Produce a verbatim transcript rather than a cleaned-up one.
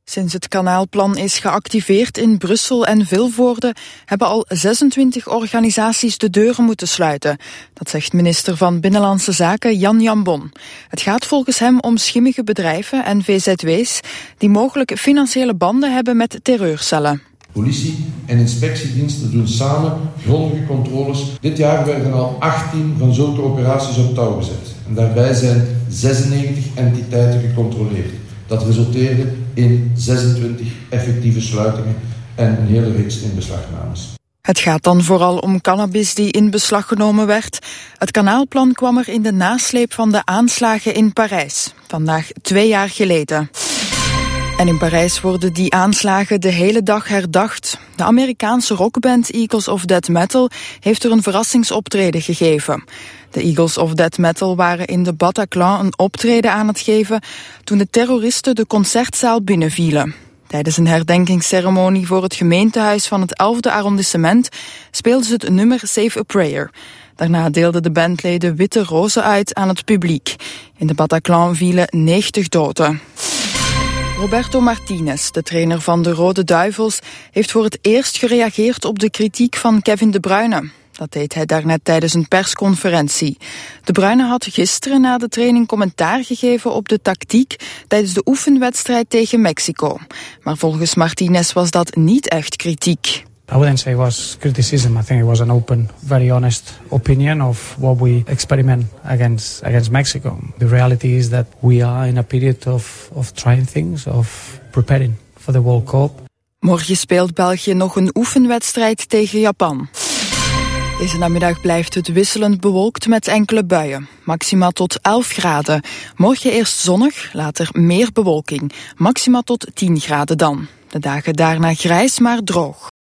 Sinds het kanaalplan is geactiveerd in Brussel en Vilvoorde hebben al zesentwintig organisaties de deuren moeten sluiten. Dat zegt minister van Binnenlandse Zaken Jan Jambon. Het gaat volgens hem om schimmige bedrijven en V Z W's die mogelijk financiële banden hebben met terreurcellen. Politie en inspectiediensten doen samen grondige controles. Dit jaar werden al achttien van zulke operaties op touw gezet. En daarbij zijn zesennegentig entiteiten gecontroleerd. Dat resulteerde in zesentwintig effectieve sluitingen en een hele reeks inbeslagnames. Het gaat dan vooral om cannabis die in beslag genomen werd. Het kanaalplan kwam er in de nasleep van de aanslagen in Parijs. Vandaag twee jaar geleden. En in Parijs worden die aanslagen de hele dag herdacht. De Amerikaanse rockband Eagles of Death Metal heeft er een verrassingsoptreden gegeven. De Eagles of Death Metal waren in de Bataclan een optreden aan het geven toen de terroristen de concertzaal binnenvielen. Tijdens een herdenkingsceremonie voor het gemeentehuis van het elfde arrondissement speelden ze het nummer Save a Prayer. Daarna deelden de bandleden witte rozen uit aan het publiek. In de Bataclan vielen negentig doden. Roberto Martinez, de trainer van de Rode Duivels, heeft voor het eerst gereageerd op de kritiek van Kevin De Bruyne. Dat deed hij daarnet tijdens een persconferentie. De Bruyne had gisteren na de training commentaar gegeven op de tactiek tijdens de oefenwedstrijd tegen Mexico. Maar volgens Martinez was dat niet echt kritiek. I wouldn't say it was criticism. I think it was an open, very honest opinion of what we experiment against against Mexico. The reality is that we are in a period of of trying things, of preparing for the World Cup. Morgen speelt België nog een oefenwedstrijd tegen Japan. Deze namiddag blijft het wisselend bewolkt met enkele buien. Maxima tot elf graden. Morgen eerst zonnig, later meer bewolking. Maxima tot tien graden dan. De dagen daarna grijs, maar droog.